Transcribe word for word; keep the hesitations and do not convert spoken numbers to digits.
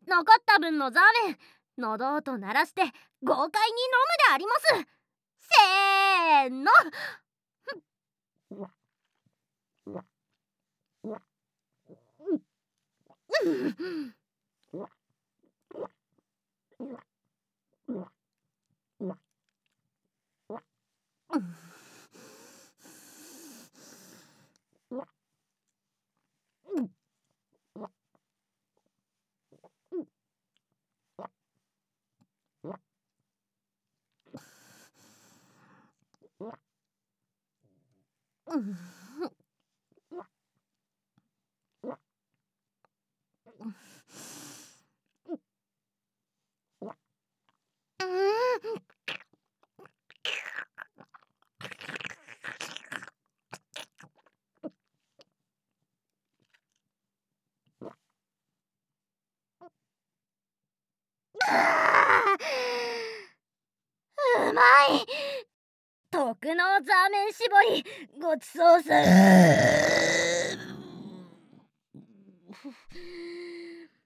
残った分のザーメン喉音鳴らして豪快に飲むであります。せーの。うまい。特のザーメン絞りごちそうさま。